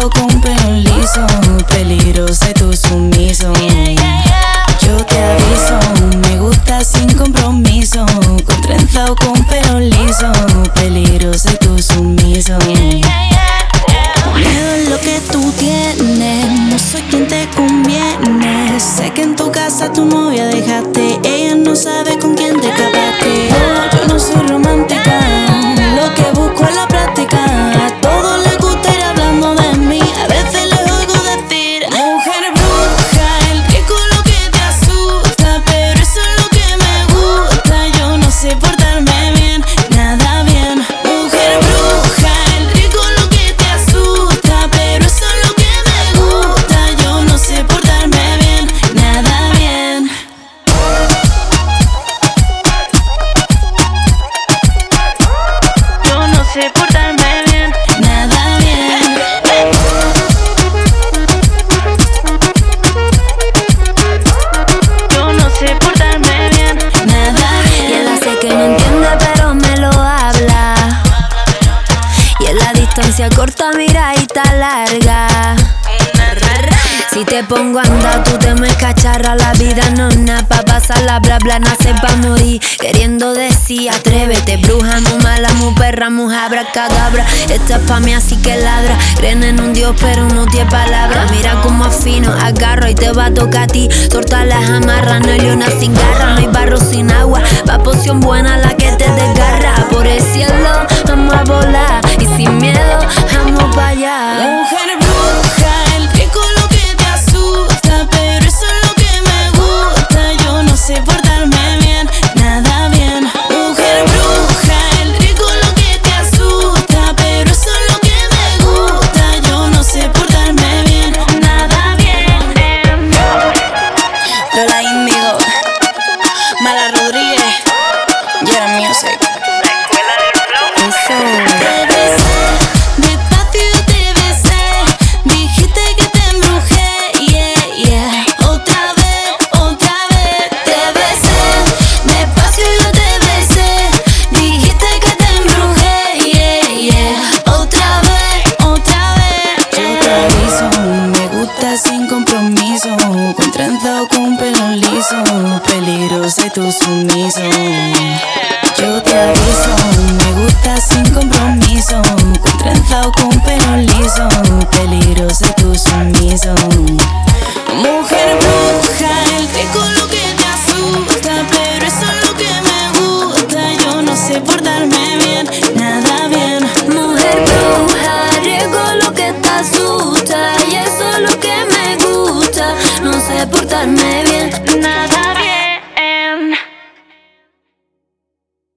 trenzado con pelo liso, peligrosa y tú sumiso. Yo te aviso, me gusta sin compromiso, con trenzado con pelo liso, peligrosa y tú sumiso. Miedo es lo que tú tienes, no soy quien te conviene. Sé que en tu casa tu novia dejaste, ella no sabe con quién te escapaste. Yo no soy romántica, lo que busco es la práctica. A todos les gusta ir hablando de mí, a veces les oigo decir: mujer bruja, el rico lo que te asusta, pero eso es lo que me gusta. Yo no sé portarme bien, nada bien. Mujer bruja, el rico lo que te asusta, pero eso es lo que me gusta. Yo no sé portarme bien, nada bien. Yo no sé portarme bien, nada bien. Yo no sé portarme bien, nada bien. Y ella sé que no entiende pero me lo habla. Y en la distancia corta mira y está larga. Si te pongo a andar, tú te me cacharra. La vida no es nada pa' pasarla, bla bla, nace pa' morir. Queriendo decir, atrévete, bruja, mu mala, mu perra, mu abracadabra. Esta es pa' mí así que ladra. Creen en un Dios pero no tiene palabra. Mira como afino, agarro y te va a tocar a ti. Torta las amarras, no hay leona sin garra. No hay barro sin agua, pa' poción buena la que te desgarra. Por el cielo vamos a volar y sin miedo vamos pa' allá. Mujer bruja, el rico lo que te asusta, pero eso es lo que me gusta. Yo no sé portarme bien, nada bien. Mujer bruja, el rico lo que te asusta, pero eso es lo que me gusta. Yo no sé portarme bien, nada bien. Lola Índigo, Mala Rodríguez, Yera Music. Te besé, despacio yo te besé, dijiste que te embrujé, yeah, yeah. Otra vez te besé, despacio yo te besé, dijiste que te embrujé, yeah, yeah. Otra vez. Yo te aviso, me gusta sin compromiso, con trenzado con pelo liso, peligrosa y tú sumiso. Yo te aviso, me gusta sin compromiso, con trenzado con pelo liso, peligroso y tú sumiso. Mujer bruja, el rico lo que te asusta, pero eso es lo que me gusta. Yo no sé portarme bien, nada bien. Mujer bruja, riesgo lo que te asusta y eso es lo que me gusta. No sé portarme bien.